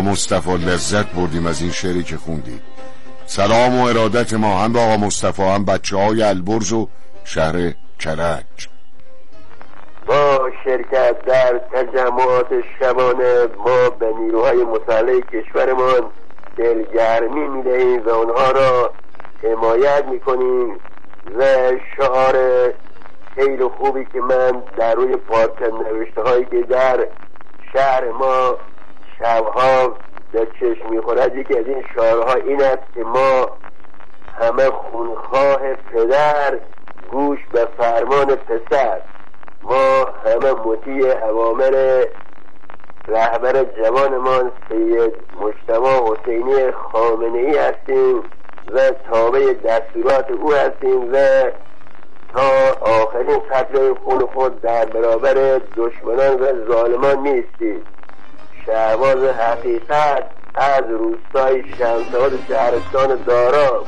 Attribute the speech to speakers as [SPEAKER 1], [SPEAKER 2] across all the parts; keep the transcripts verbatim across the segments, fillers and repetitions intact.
[SPEAKER 1] آقا مصطفی لذت بردیم از این شعری که خوندید. سلام و ارادت ما هم به آقا مصطفی، هم بچه های البرز و شهر کرج.
[SPEAKER 2] با شرکت در تجمعات شبانه ما به نیروهای مسلح کشورمان دلگرمی میدهیم و آنها را حمایت میکنیم و شعار خیلی خوبی که من در روی پارچه نوشته هایی که در شهر ما شبها در چشم میخورد، یکی از این شعارها این است که ما همه خونخواه پدر، گوش به فرمان پسر. ما همه مطیع اوامر رهبر جوانمان سید مجتبی حسینی خامنه‌ای هستیم و تابع دستورات او هستیم و تا آخرین قطره خون خود در برابر دشمنان و ظالمان نیستیم. شهباز حقیقت از روستای شمس‌آباد شهرستان دارا.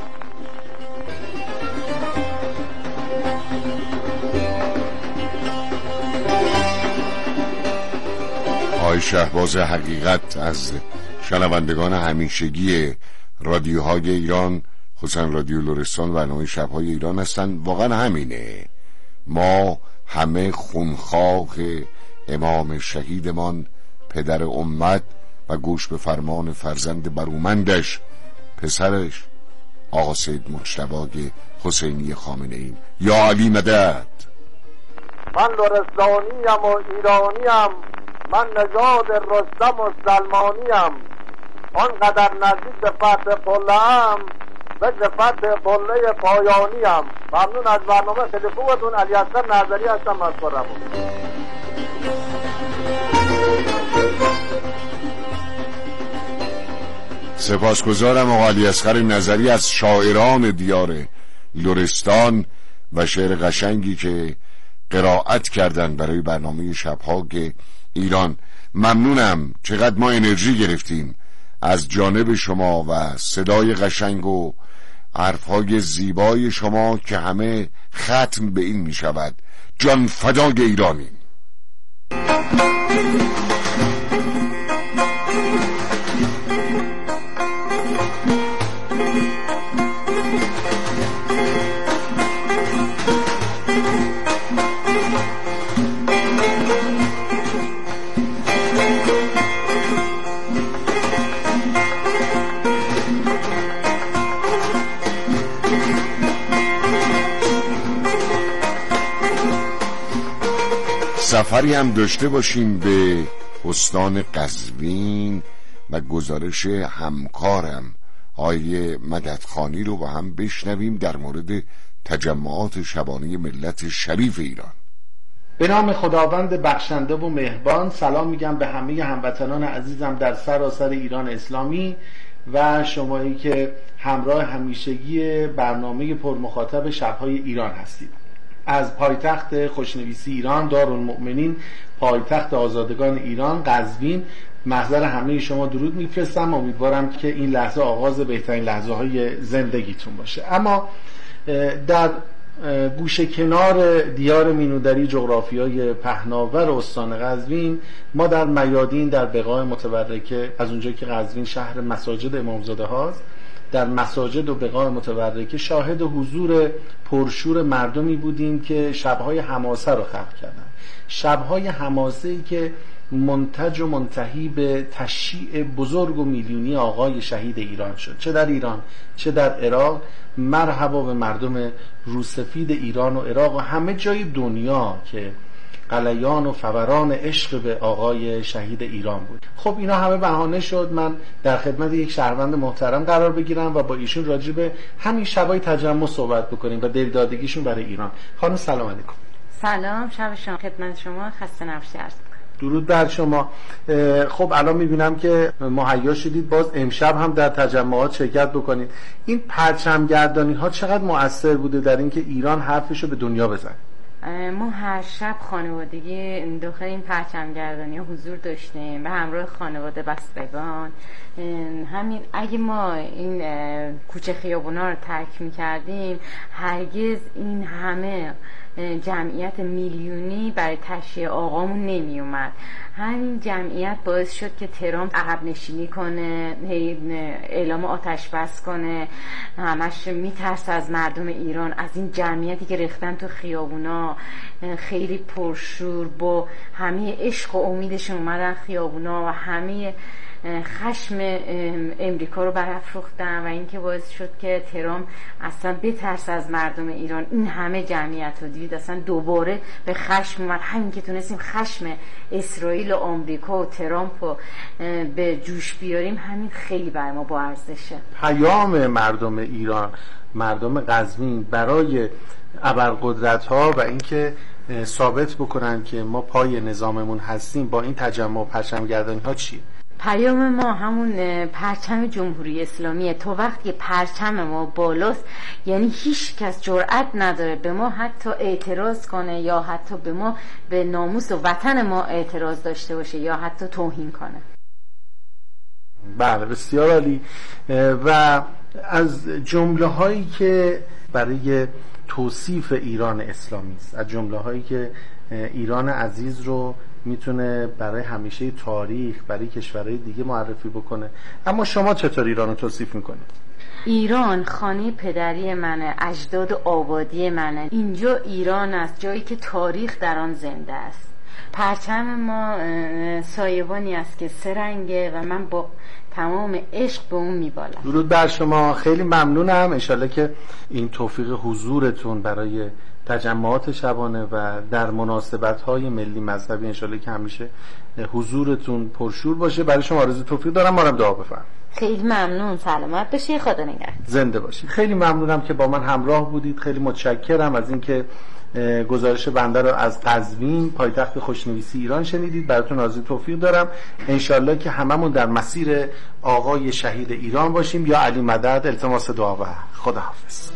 [SPEAKER 1] آقای شهباز حقیقت از شنوندگان همیشگی رادیوهای ایران، خصوصا رادیو لرستان و برنامه شب‌های ایران هستن. واقعا همینه، ما همه خونخواه امام شهیدمان، پدر امت و گوش به فرمان فرزند برومندش، پسرش آقا سید مجتبی حسینی خامنه‌ای. یا علی مدد.
[SPEAKER 3] من لرستانیم و ایرانیم، من نژاد رستم و سلمانیم، آنقدر نزدیک به فتح قله‌ام به فتح قله پایانیم. ممنون از برنامه خیلی خوبتون. علی اصغر نظری هستم از خرمون.
[SPEAKER 1] سپاسگزارم آقا علی اصغر نظری از شاعران دیار لرستان و شعر قشنگی که قرائت کردن برای برنامه شب‌های ایران. ممنونم، چقدر ما انرژی گرفتیم از جانب شما و صدای قشنگ و حرفهای زیبای شما که همه ختم به این می شود: جان فدای ایرانی. سفری هم داشته باشیم به استان قزوین و گزارش همکارم آقای مددخانی رو با هم بشنویم در مورد تجمعات شبانه ملت شریف ایران.
[SPEAKER 4] به نام خداوند بخشنده و مهربان. سلام میگم به همه هموطنان عزیزم در سراسر ایران اسلامی و شمایی که همراه همیشگی برنامه پرمخاطب شب‌های ایران هستید. از پایتخت خوشنویسی ایران، دارالمؤمنین، پایتخت آزادگان ایران، قزوین، محضر همه شما درود میفرستم. امیدوارم که این لحظه آغاز بهترین لحظه های زندگیتون باشه. اما در گوشه کنار دیار مینودری، جغرافیای پهناور استان قزوین، ما در میادین، در بقاع متبرکه، از اونجا که قزوین شهر مساجد امامزاده هاست، در مساجد و بقاع متبرکه شاهد حضور پرشور مردمی بودیم که شبهای حماسه رو خلق کردن. شبهای حماسه‌ای که منتج و منتهی به تشییع بزرگ و میلیونی آقای شهید ایران شد، چه در ایران چه در عراق. مرحبا به مردم روسفید ایران و عراق و همه جای دنیا که قلیان و فوران عشق به آقای شهید ایران بود. خب اینا همه بهانه شد من در خدمت یک شهروند محترم قرار بگیرم و با ایشون راجع به همین شبای تجمع صحبت بکنیم و دلدادگیشون برای ایران. خانم سلام علیکم.
[SPEAKER 5] سلام، شب شما خدمت شما، خسته نباشید.
[SPEAKER 4] درود بر شما. خب الان میبینم که مهیا شدید باز امشب هم در تجمعات شرکت بکنید. این پرچمگردانی ها چقدر مؤثر بوده در اینکه ایران حرفشو به دنیا بزنه؟
[SPEAKER 5] ما هر شب خانوادگی داخل این پرچمگردانی ها حضور داشتیم به همراه خانواده بستگان. همین اگه ما این کوچه خیابونا رو ترک می‌کردیم هرگز این همه جمعیت میلیونی برای تشییع آقامون نمی اومد. همین جمعیت باعث شد که ترامپ عقب نشینی کنه، اعلام آتش بس کنه، همش میترسه از مردم ایران، از این جمعیتی که ریختن تو خیابونا، خیلی پرشور با همه عشق و امیدشون اومدن خیابونا و همه خشم امریکا رو برافروختن و این که باعث شد که ترامپ اصلا بترسه از مردم ایران. این همه جمعیت رو دید اصلا دوباره به خشم اومد. همین که تونستیم خشم اسرائیل و آمریکا و ترامپ رو به جوش بیاریم، همین خیلی برای ما با ارزشه.
[SPEAKER 4] پیام مردم ایران، مردم قزوین برای ابرقدرت ها و اینکه ثابت بکنن که ما پای نظاممون هستیم با این تجمع و پرچمگردانی ها چیه؟
[SPEAKER 5] پیام ما همون پرچم جمهوری اسلامیه. تو وقتی پرچم ما بالاست یعنی هیچ کس جرئت نداره به ما حتی اعتراض کنه یا حتی به ما، به ناموس و وطن ما اعتراض داشته باشه یا حتی توهین کنه.
[SPEAKER 4] بله بسیار عالی. و از جمله هایی که برای توصیف ایران اسلامی است، از جمله هایی که ایران عزیز رو میتونه برای همیشه تاریخ برای کشورهای دیگه معرفی بکنه، اما شما چطور ایران رو توصیف میکنید؟
[SPEAKER 5] ایران خانه پدری منه، اجداد و آبادی منه. اینجا ایران است، جایی که تاریخ در آن زنده است. پرچم ما سایبانی است که سه رنگه و من با تمام عشق به اون میبالم. درود
[SPEAKER 4] بر شما، خیلی ممنونم. انشالله که این توفیق حضورتون برای تجمعات شبانه و در مناسبت‌های ملی مذهبی انشالله که همیشه حضورتون پرشور باشه. برای شما آرزوی توفیق دارم. ما رو دعا بفرمایید.
[SPEAKER 5] خیلی ممنون. سلامت باشید. خدا نگهدار.
[SPEAKER 4] زنده باشید. خیلی ممنونم که با من همراه بودید. خیلی متشکرم از اینکه گزارش بنده رو از قزوین، پایتخت خوشنویسی ایران شنیدید. براتون آرزوی توفیق دارم. انشالله که هممون در مسیر آقای شهید ایران باشیم. یا علی مدد. التماس دعا و خداحافظ.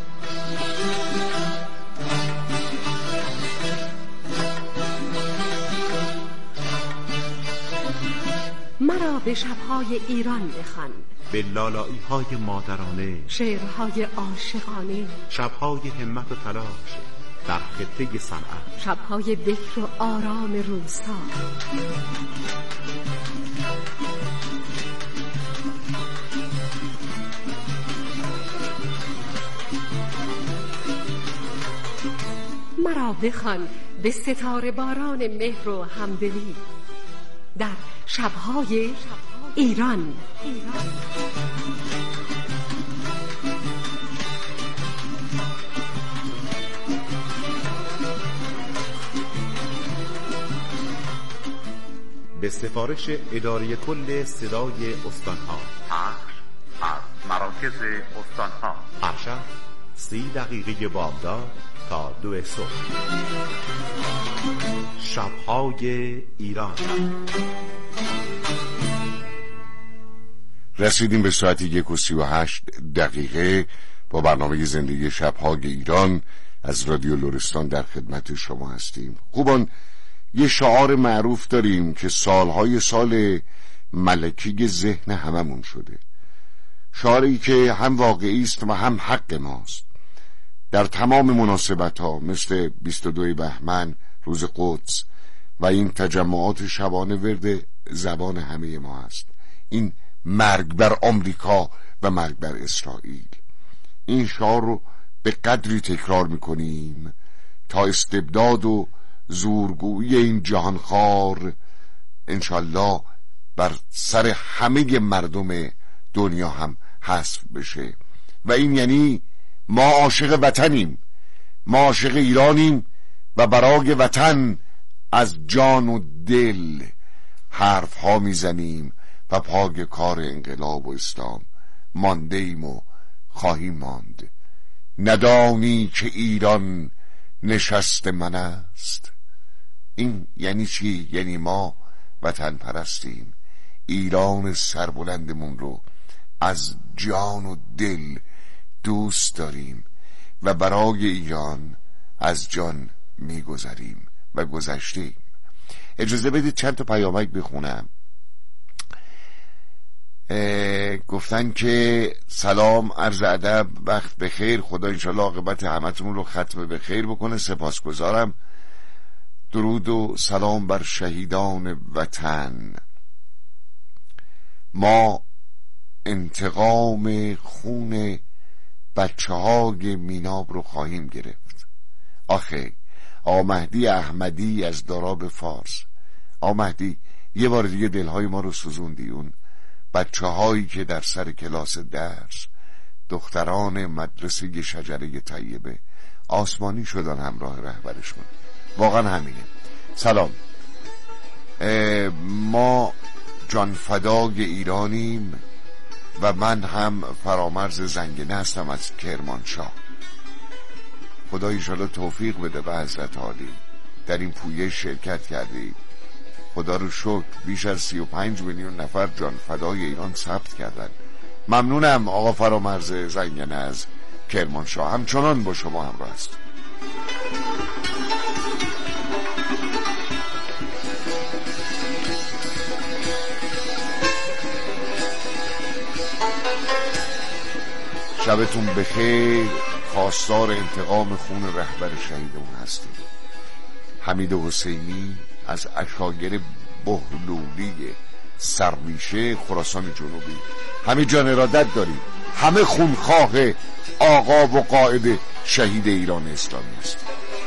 [SPEAKER 6] مرا به شبهای ایران بخوان،
[SPEAKER 7] به لالایی های مادرانه،
[SPEAKER 6] شعرهای عاشقانه،
[SPEAKER 7] شبهای همت و تلاش در خطه صنعت،
[SPEAKER 6] شبهای بکر و آرام روستا. مرا بخوان به ستاره باران مهر و همدلی در شبهای ایران.
[SPEAKER 7] به سفارش اداره کل صدای استانها،
[SPEAKER 8] پخش از مراکز استانها،
[SPEAKER 7] هر شب سی دقیقه بامداد تا دو صبح. شبهای ایران.
[SPEAKER 1] رسیدیم به ساعت یک و سی و هشت دقیقه با برنامه زندگی شبهای ایران از رادیو لرستان در خدمت شما هستیم. خوبان، یه شعار معروف داریم که سالهای سال ملکی ذهن هممون شده، شعاری که هم واقعی است و هم حق ماست. در تمام مناسبت ها مثل بیست و دو بهمن، روز قدس و این تجمعات شبانه ورد زبان همه ما است. این مرگ بر آمریکا و مرگ بر اسرائیل. این شعار رو به قدری تکرار میکنیم تا استبداد و زورگویی این جهانخوار انشالله بر سر همه مردم دنیا هم حذف بشه. و این یعنی ما عاشق وطنیم، ما عاشق ایرانیم و برای وطن از جان و دل حرف ها میزنیم و پای کار انقلاب و اسلام مانده ایم و خواهیم ماند. ندانی که ایران نشست من است. این یعنی چی؟ یعنی ما وطن پرستیم، ایران سربلندمون رو از جان و دل دوست داریم و برای ایران از جان میگذریم و گذشتیم. اجازه بدید چند تا پیامک بخونم. گفتن که سلام، عرض ادب، وقت بخیر، خدا انشالله عاقبت همتون رو ختم بخیر بکنه. سپاسگزارم. درود و سلام بر شهیدان وطن. ما انتقام خون بچه های میناب رو خواهیم گرفت. آخه آقا مهدی احمدی از داراب فارس، آقا مهدی یه بار دیگه دلهای ما رو سوزوندی. اون بچه هایی که در سر کلاس درس، دختران مدرسه شجره طیبه آسمانی شدن همراه رهبرشون، واقعا همینه. سلام، ما جانفدای ایرانیم و من هم فرامرز زنگنه هستم از کرمانشاه. خدا ایشالا توفیق بده به حضرت عالی. در این پویه شرکت کردید، خدا رو شکر. بیش از سی و پنج میلیون نفر جانفدای ایران ثبت کردن. ممنونم آقا فرامرز زنگنه از کرمانشاه، همچنان با شما همراه است. شبتون بخیر. خواستار انتقام خون رهبر شهیدمون هستیم. حمید حسینی از عشایر بهلولی سرریشه خراسان جنوبی. همه جان ارادت داریم. همه خونخواه آقا و قائد شهید ایران اسلامی است.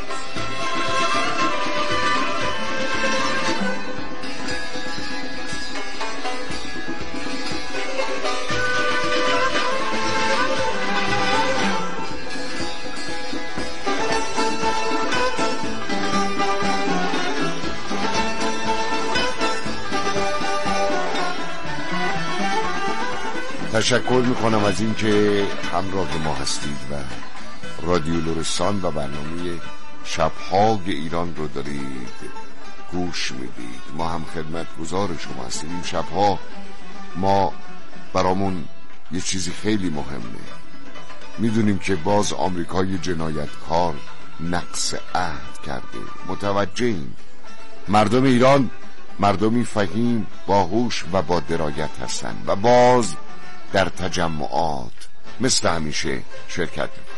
[SPEAKER 1] تشکر میکنم از این که همراه ما هستید و رادیو لرستان و برنامه شبهای ایران رو دارید گوش میدید. ما هم خدمتگزار شما هستیم. این شبها ما برامون یه چیزی خیلی مهمه. میدونیم که باز آمریکای جنایتکار نقض عهد کرده. متوجهیم مردم ایران مردمی فهیم، باهوش و با درایت هستن و باز در تجمعات مثل همیشه شرکت میکنن.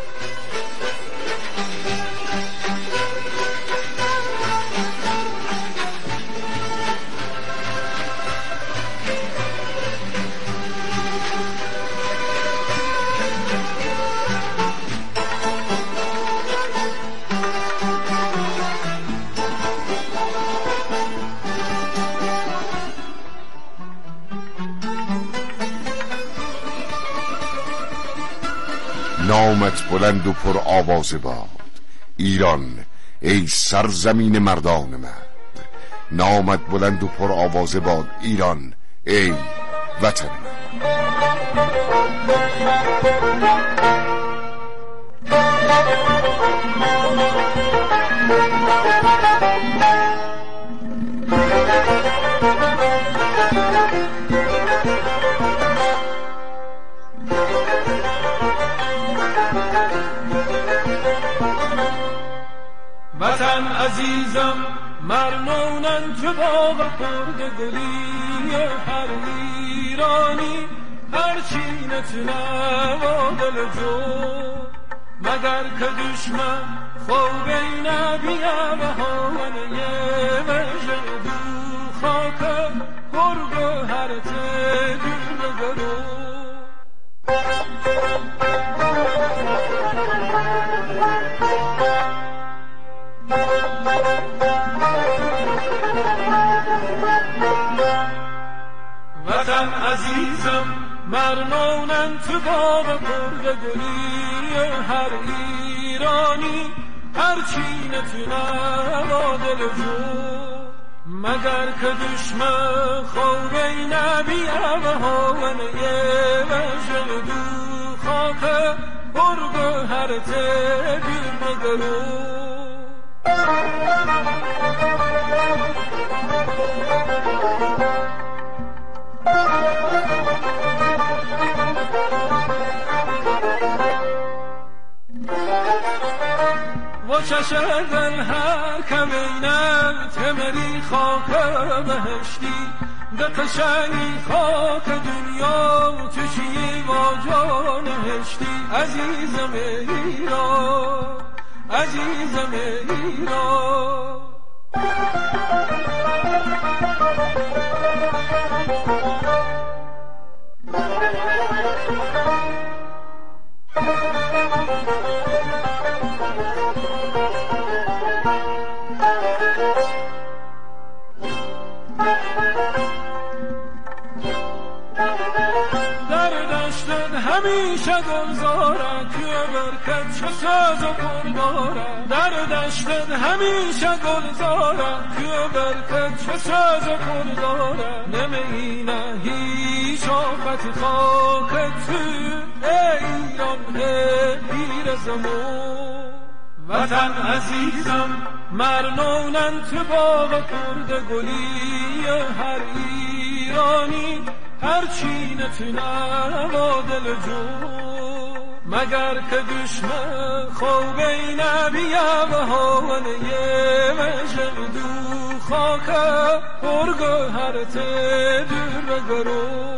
[SPEAKER 1] نامت بلند و پر آواز باد ایران، ای سرزمین مردان مرد. نامت بلند و پر آواز باد ایران، ای وطن من.
[SPEAKER 9] وطن عزیزم مرنونن تو باغ خورد گلی هر ایرانی، هرچی نتونه و دل جو مگر که دشمن خوبی نبیه و هاونه وجه دو خاک گرگ هر تدور گرو. وطن عزیزم مرنونن تو باغ برگ گلی هر ایرانی، هرچی نتونه با دل جو مگر که دشمن خوبی نبیه و هاونه وجه دو خاک برگ هر تبیر نگرو. و چشم دل هر کمینم تمری خاک بهشتی، ده قشنگی خاک دنیا تو چی با جان هشتی. عزیزم ایران، عزیزم ایران، همیشه گلزاره که برکت چه ساز و پر داره در دشتت همیشه گلزاره که برکت چه ساز و پر داره نمینه هیچ آفت خاکت تو ایران پیر زمون وطن عزیزم مرنونن تو باغ کرد گلی هر ایرانی هر چی نتونه با دل جو مگر که دشمن خوبی نبیه و حاله مجم دو خاکه پرگو هر ته دور بگرو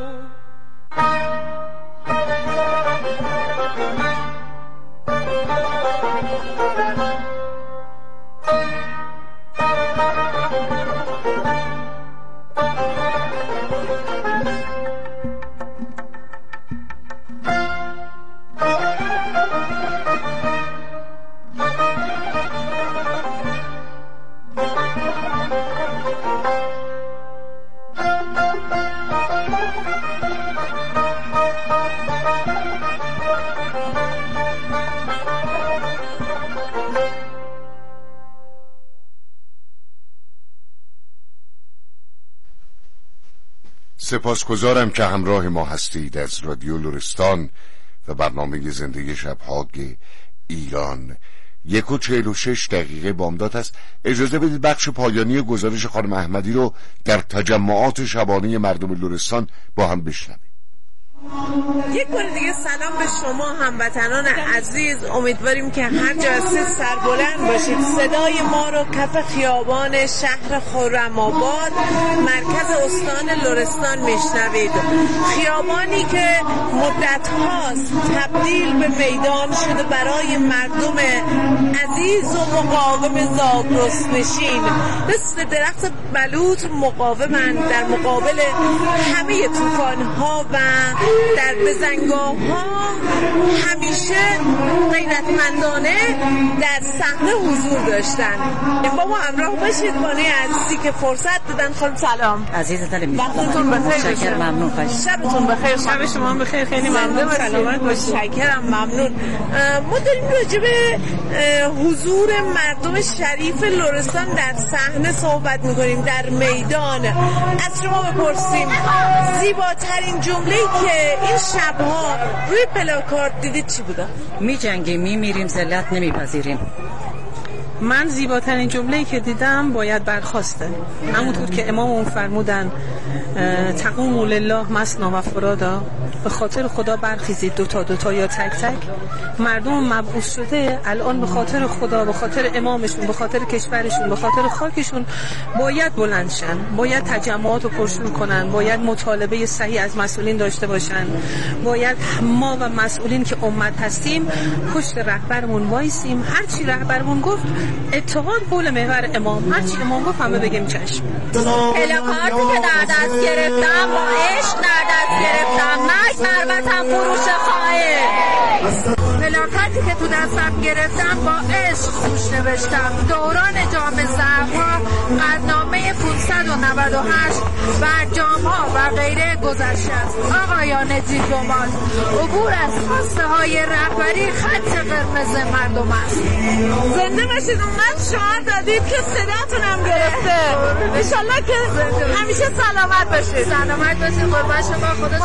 [SPEAKER 1] سپاسگزارم که همراه ما هستید از رادیو لرستان و برنامه زندگی شب‌های ایران. یک و چهل و شش دقیقه بامداد است. اجازه بدید بخش پایانی گزارش خانم احمدی رو در تجمعات شبانه مردم لرستان با هم بشنویم.
[SPEAKER 10] یک بار دیگه سلام به شما هموطنان عزیز. امیدواریم که هر جا هستید سربلند باشید. صدای ما رو کف خیابان شهر خرم‌آباد مرکز استان لرستان میشنوید. خیابانی که مدت هاست تبدیل به میدان شده برای مردم عزیز و مقاوم زاگرس نشین. مثل درخت بلوط مقاومند در مقابل همه طوفان ها و در بزنگاه ها همیشه غیرتمندانه در صحنه حضور داشتن. با ما همراه باشید. بانوی عزیزی که فرصت دادن. خانم سلام.
[SPEAKER 11] عزیز دلم.
[SPEAKER 10] وقتتون بخیر.
[SPEAKER 11] شکر ممنون. خوش.
[SPEAKER 10] شبتون بخیر. شب شما هم بخیر. خیلی ممنون. سلامت باشید. شکرم ممنون. ما داریم راجع به حضور مردم شریف لرستان در صحنه صحبت می‌کنیم، در میدان. از شما بپرسیم زیباترین جمله‌ای که این شب‌ها روی پلاکارد دیدید چی بوده؟
[SPEAKER 11] می جنگیم، می میریم، ذلت نمیپذیریم.
[SPEAKER 12] من زیباترین جمله‌ای که دیدم باید برخاسته. همونطور که امامون فرمودن تقوموا لله مثنا و فرادا، به خاطر خدا برخیزید دوتا دوتا یا تک تک. مردم مبعوث شده الان به خاطر خدا، به خاطر امامشون، به خاطر کشورشون، به خاطر خاکشون باید بلند شن، باید تجمعات رو پرشور کنن، باید مطالبه صحیح از مسئولین داشته باشن، باید ما و مسئولین که امت هستیم پشت رهبرمون وایسیم. هر چی رهبرمون گفت اتحاد حول محور امام، هر چی امام گفت همه بگیم چشم.
[SPEAKER 13] پلاکارتی که در دست گرفتم با عشق در دست گرفتم، مرگ مربطم فروش خواهد. پلاکارتی که تو دستم گرفتم با عشق روش نوشتم دوران جام زهرها قدنامه پانصد و نود و هشت بر جام‌ها و غیره گذشته است. آقایان دیپلمات، عبور از خواسته های رهبری خط قرمز مردم است.
[SPEAKER 10] زنده باشید. اونقدر شعار دادید که صداتون هم گرفته. انشالله که همیشه سلامت باشید.
[SPEAKER 13] سلامت باشید. قربان شما. خدا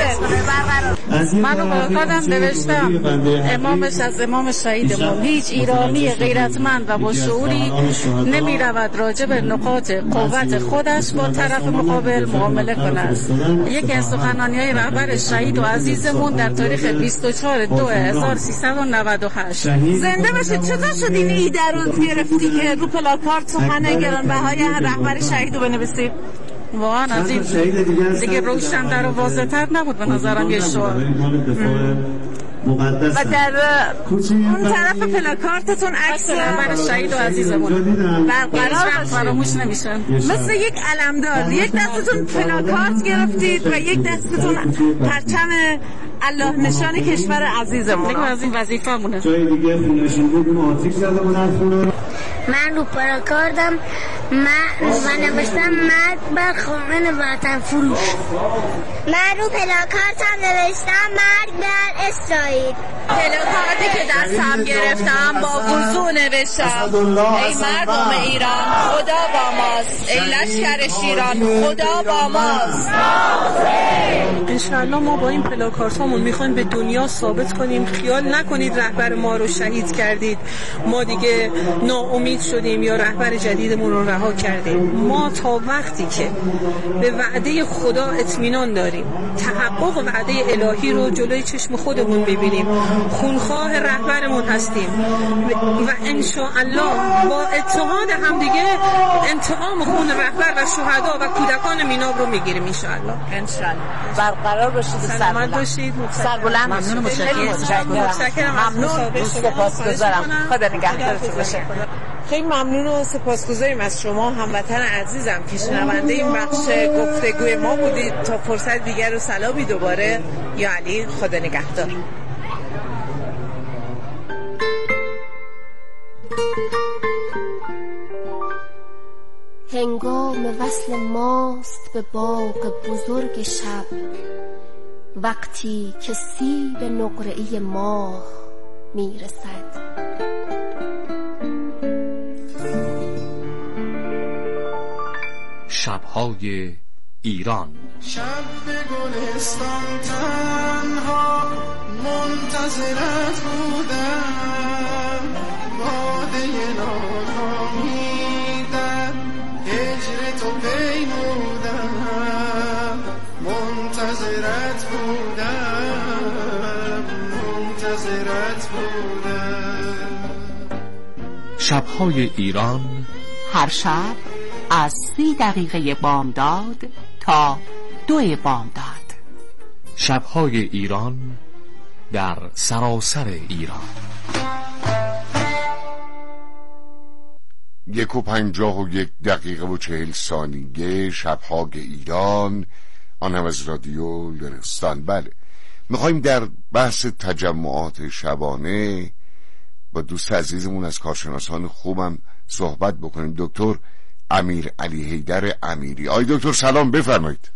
[SPEAKER 13] شما
[SPEAKER 14] من رو پلاکاردم نوشتم امامش از امام شهیدمون. هیچ ایرانی غیرتمند و با شعوری نمی رود راجع به نقاط قوت خودش با طرف مقابل معامله کند. یکی از سخنرانی‌های رهبر شهید و عزیزمون در تاریخ بیست و چهار دو هزار و سیصد و نود و هشت.
[SPEAKER 10] زنده باشید. چطور شد این ایده رو گرفتی که رو پلاکارد سخن گرانبهای رهبر شهید رو بنویسی؟
[SPEAKER 14] واقعا از این دیگه روشن در و واضح‌تر نبود به نظرم یه شعار.
[SPEAKER 10] و در اون طرف پلاکارتتون عکس
[SPEAKER 12] من شهید و عزیزمون برقرار فراموش نمیشن،
[SPEAKER 10] مثل یک علمدار. یک دستتون پلاکارت گرفتید و یک دستتون پرچم الله نشان کشور عزیزمون.
[SPEAKER 12] دیگه از این وظیفه‌مونه.
[SPEAKER 15] جای دیگه خونه‌شون بود آتیش زده بودن خونه.
[SPEAKER 16] من رو پلاکاردم من من نوشتم مرد بر خواهان وطن فروش. من رو پلاکارتم نوشتم مرد بر اسرائیل.
[SPEAKER 10] پلاکارتی که دستم گرفتم با وضو نوشتم ای مردم ایران خدا با ماست، ای لشکر شیران خدا با ماست.
[SPEAKER 12] انشاءالله ما با این پلاکارتامون میخوایم به دنیا ثابت کنیم خیال نکنید رهبر ما رو شهید کردید ما دیگه ناامید شدیم یا رهبر جدیدمون رو رها کردیم. ما تا وقتی که به وعده خدا اطمینان داریم، تحقق وعده الهی رو جلوی چشم خودمون ببینیم، خونخواه رهبرمون هستیم و انشاءالله با اتحاد همدیگه انتقام خون رهبر و شهدا و کودکان میناب رو میگیریم انشاءالله.
[SPEAKER 10] انشاءالله برقرار باشید،
[SPEAKER 12] سلامت باشید،
[SPEAKER 10] سربلند باشید. متشکرم، ممنون، سپاسگزارم. خدا نگهدارتون باشه. خیلی ممنون و سپاسگزاریم از شما هموطن عزیزم که شنونده این بخش گفتگوی ما بودید. تا فرصت دیگر رو سلامی دوباره. یا علی، خدا نگهدار.
[SPEAKER 16] هنگام وصل ماست به باغ بزرگ شب، وقتی که سیب نقره‌ای ماه میرسد.
[SPEAKER 17] شب‌های ایران.
[SPEAKER 9] شب به گلستان تنها منتظرت بودم، باده ناکامی در هجر تو پیمودم، منتظرت بودم، منتظرت بودم.
[SPEAKER 17] شب‌های ایران
[SPEAKER 18] هر شب از سی دقیقه بامداد تا دو بامداد.
[SPEAKER 17] شب‌های ایران در سراسر ایران.
[SPEAKER 1] یک و پنجاه و یک دقیقه و چهل ثانیه. شب‌های ایران، آن هم از رادیو لرستان. بله، میخوایم در بحث تجمعات شبانه با دوست عزیزمون از کارشناسان خوبم صحبت بکنیم، دکتر امیر علی حیدر امیری. آی دکتر سلام، بفرمایید.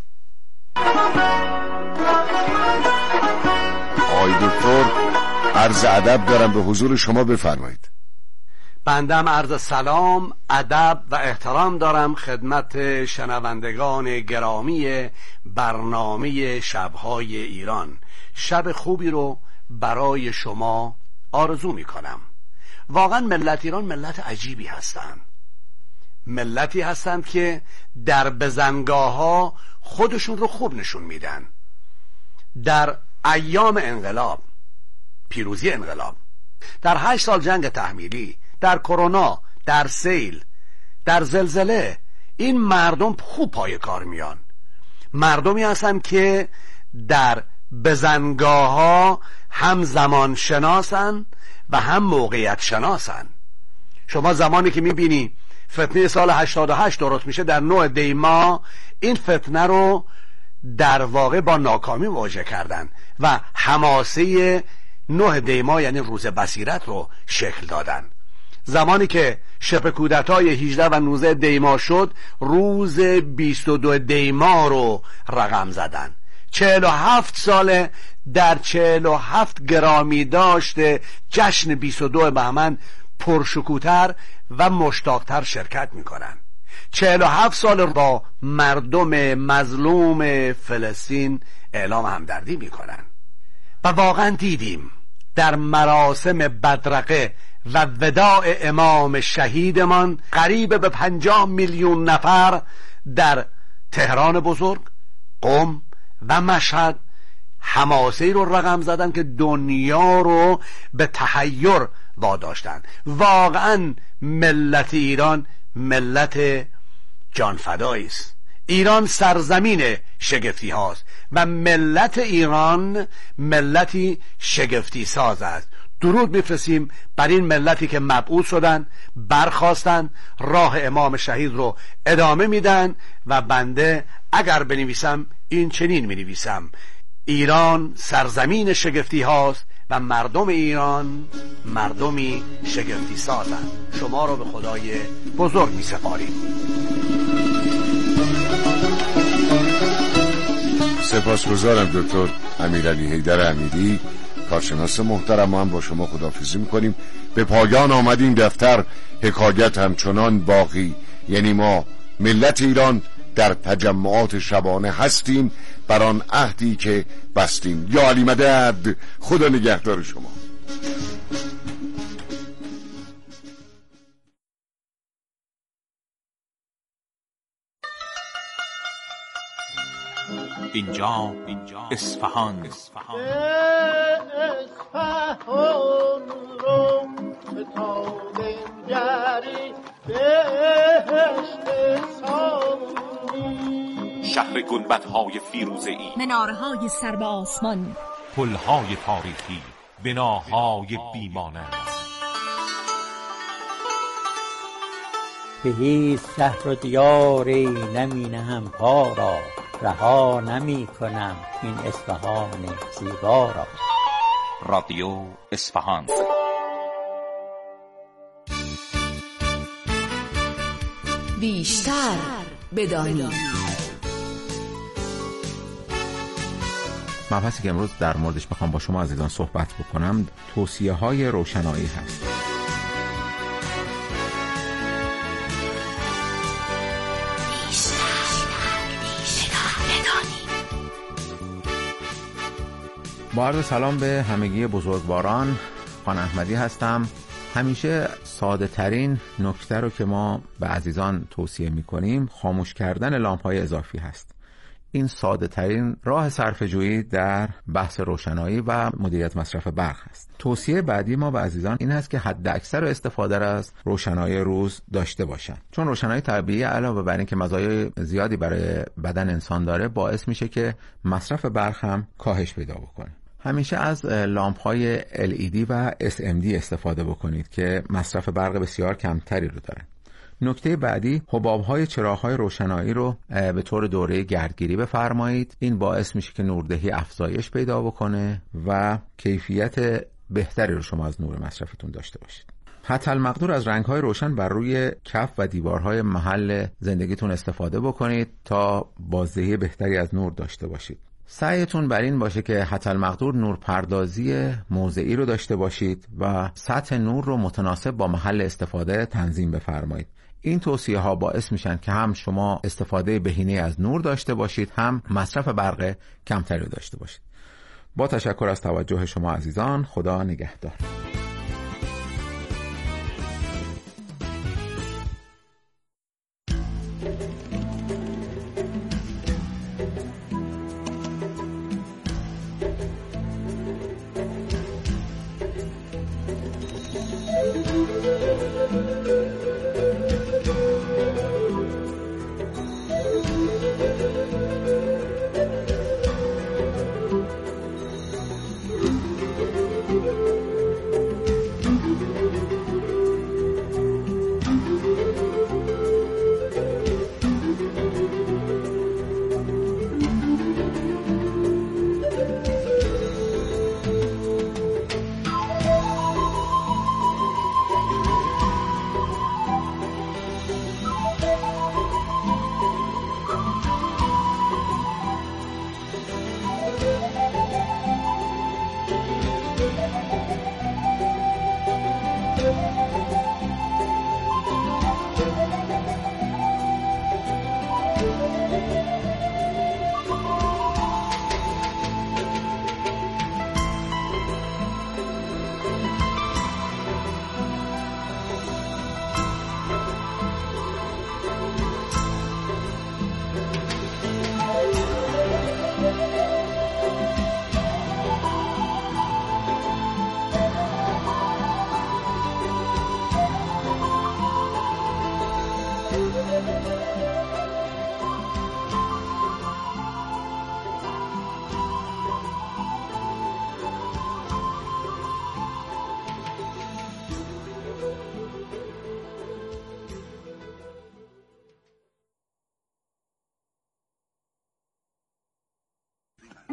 [SPEAKER 1] آی دکتر عرض ادب دارم به حضور شما، بفرمایید.
[SPEAKER 19] بندم عرض سلام، ادب و احترام دارم خدمت شنوندگان گرامی برنامه شب‌های ایران. شب خوبی رو برای شما آرزو می کنم. واقعا ملت ایران ملت عجیبی هستند، ملتی هستند که در بزنگاه ها خودشون رو خوب نشون میدن. در ایام انقلاب، پیروزی انقلاب، در هشت سال جنگ تحمیلی، در کرونا، در سیل، در زلزله، این مردم خوب پای کار میان. مردمی هستند که در بزنگاه ها هم زمان شناسن و هم موقعیت شناسن. شما زمانی که میبینی فتنه سال هشتاد و هشت درست میشه در نه دی ماه، این فتنه رو در واقع با ناکامی مواجه کردن و حماسه نه دی ماه یعنی روز بصیرت رو شکل دادن. زمانی که شبه کودتای هجده و نوزده دی ماه شد، روز بیست و دو دی ماه رو رقم زدن. چهل و هفت ساله در چهل و هفت گرامی داشته جشن بیست و دو بهمن پرشکوتر و مشتاقتر شرکت میکنن. چهل و هفت سال با مردم مظلوم فلسطین اعلام همدردی میکنن و واقعا دیدیم در مراسم بدرقه و وداع امام شهیدمان قریب به پنجاه میلیون نفر در تهران بزرگ، قم و مشهد حماسه‌ای رو رقم زدن که دنیا رو به تحیر واداشتن. واقعا ملت ایران ملت جانفدایی است. ایران سرزمین شگفتی هاست و ملت ایران ملتی شگفتی ساز است. درود میفرستیم بر این ملتی که مبعوث شدن، برخواستن، راه امام شهید رو ادامه میدن و بنده اگر بنویسم این چنین مینویسم: ایران سرزمین شگفتی هاست و مردم ایران مردمی شگفتی سازند. شما رو به خدای بزرگ می سپاریم.
[SPEAKER 1] سپاسگزارم دکتر امیرعلی حیدر امیری، کارشناس محترم. ما هم با شما خداحافظی میکنیم. به پایان آمد این دفتر، حکایت همچنان باقی. یعنی ما ملت ایران در تجمعات شبانه هستیم بر آن عهدی که بستیم. یا علی مدد، خدا نگهدار شما.
[SPEAKER 17] اینجا اینجا اصفهان
[SPEAKER 9] اصفهان رو به تابنگری بهشت سامونی،
[SPEAKER 17] شهر گنبدهای فیروزه‌ای،
[SPEAKER 6] مناره‌های سر به آسمان،
[SPEAKER 17] پل‌های تاریخی، بناهای بیمانند.
[SPEAKER 20] به هیچ شهر و دیاری نمی نهم پا را، رها نمی کنم این اصفهان زیبا را.
[SPEAKER 17] رادیو اصفهان.
[SPEAKER 6] بیشتر بدانید.
[SPEAKER 21] مبحثی که امروز در موردش میخوام با شما عزیزان صحبت بکنم توصیه های روشنایی هست. با عرض سلام به همگی بزرگواران، خان احمدی هستم. همیشه ساده ترین نکته رو که ما به عزیزان توصیه میکنیم خاموش کردن لامپ های اضافی هست. این ساده ترین راه صرفه جویی در بحث روشنایی و مدیریت مصرف برق است. توصیه بعدی ما به عزیزان این است که حد اکثر استفاده را از روشنایی روز داشته باشند، چون روشنایی طبیعی علاوه بر این که مزایای زیادی برای بدن انسان داره، باعث میشه که مصرف برق هم کاهش پیدا بکنه. همیشه از لامپ های ال ای دی و اس ام دی استفاده بکنید که مصرف برق بسیار کمتری رو دارن. نکته بعدی، حباب‌های چراغ‌های روشنایی رو به طور دوره گردگیری بفرمایید. این باعث میشه که نوردهی افزایش پیدا بکنه و کیفیت بهتری رو شما از نور مصرفتون داشته باشید. حتی المقدور از رنگ‌های روشن بر روی کف و دیوارهای محل زندگیتون استفاده بکنید تا بازدهی بهتری از نور داشته باشید. سعیتون بر این باشه که حتی المقدور نورپردازی موضعی رو داشته باشید و سطح نور رو متناسب با محل استفاده تنظیم بفرمایید. این توصیه ها باعث میشن که هم شما استفاده بهینه از نور داشته باشید، هم مصرف برق کمتری داشته باشید. با تشکر از توجه شما عزیزان، خدا نگهدار.